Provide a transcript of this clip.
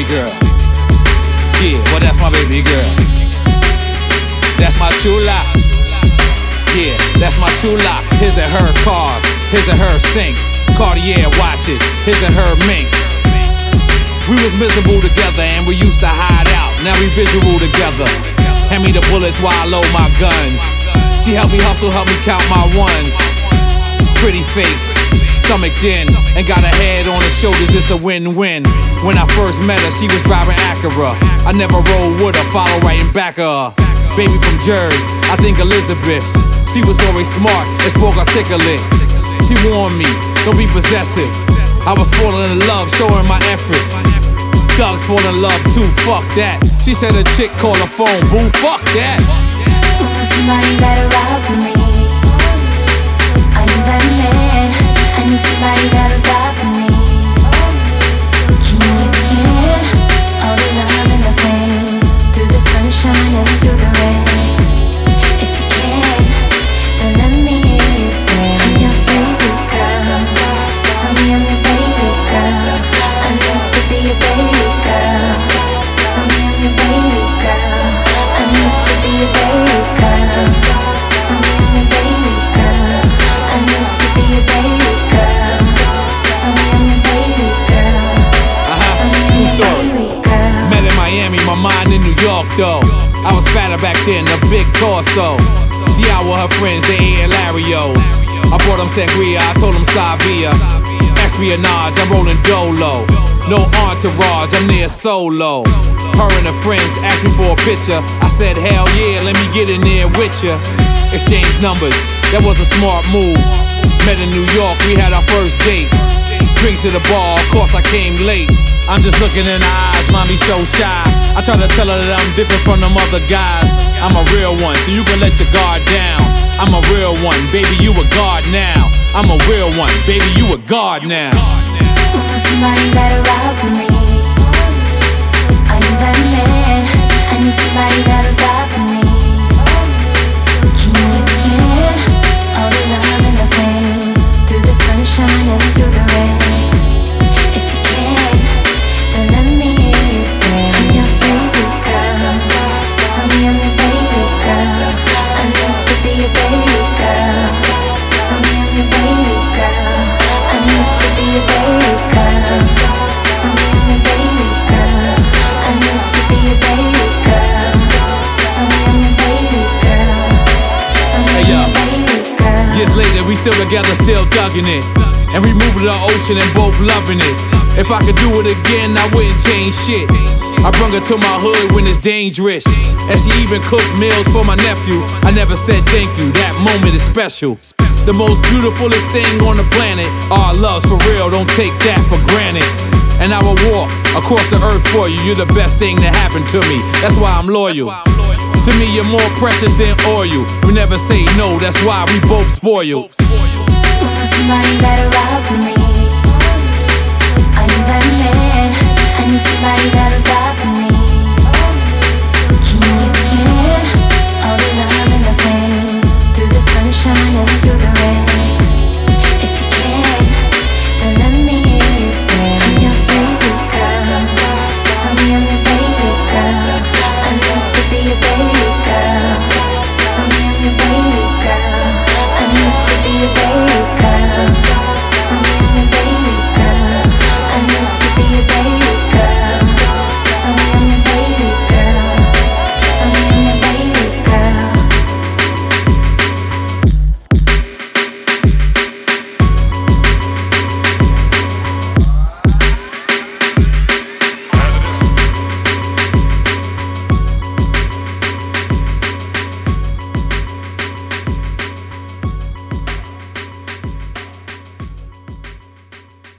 baby girl. Yeah, well that's my baby girl. That's my chula. Yeah, that's my chula. His and her cars, his and her sinks, Cartier watches, his and her minks. We was miserable together and we used to hide out. Now we visual together. Hand me the bullets while I load my guns. She helped me hustle, helped me count my ones. Pretty face, stomach thin, and got her head on her shoulders, it's a win-win. When I first met her, she was driving Acura. I never rode with her, follow right in back of her. Baby from Jersey, I think Elizabeth. She was always smart and spoke articulate. She warned me, don't be possessive. I was falling in love, showing my effort. Dogs fall in love too, fuck that. She said a chick called her phone, boo, fuck that. Somebody that'll ride for me. I need that man. I need somebody that'll die for me. Can you stand all the love and the pain, through the sunshine and through the rain? If you can, then let me say I'm your baby girl. Tell me I'm your baby girl. I need to be your baby girl. Tell me I'm your baby girl. I need to be your baby girl. Tell me I'm your baby girl. I need to be your baby girl. Tell me I'm your baby girl. Tell me I'm your baby girl. Met in Miami, my mind in New York though. I was fatter back then, a big torso. She out with her friends, they eating Larios. I brought them sangria, I told them Savia. Espionage, I'm rolling dolo. No entourage, I'm near solo. Her and her friends asked me for a picture. I said, hell yeah, let me get in there with ya. Exchange numbers, that was a smart move. Met in New York, we had our first date. Drinks at the bar, of course I came late. I'm just looking in her eyes, mommy so shy. I try to tell her that I'm different from them other guys. I'm a real one, so you can let your guard down. I'm a real one, baby, you a guard now. I'm a real one, baby, you a guard now. Somebody that'll ride for me. I need that man. I need somebody that'll die for me. Can you stand all the love and the pain, through the sunshine and through the rain? If you can, then let me say I'm your baby girl. Tell me I'm your baby girl. I need to be your baby girl. Tell me I'm your baby girl. I need to be your baby girl. Tell me I'm your baby girl. I need to be your baby girl. Tell me I'm your baby girl. Tell me I'm your baby girl. Years later, we still together, still thugging it. And we moved to the ocean and both loving it. If I could do it again, I wouldn't change shit. I brung her to my hood when it's dangerous. And she even cooked meals for my nephew. I never said thank you, that moment is special. The most beautifulest thing on the planet. Our love's for real, don't take that for granted. And I will walk across the earth for you. You're the best thing that happened to me. That's why I'm loyal. To me, you're more precious than oil. We never say no, that's why we both spoiled. Somebody that'll ride for me. I need that man. I need somebody that'll die for me.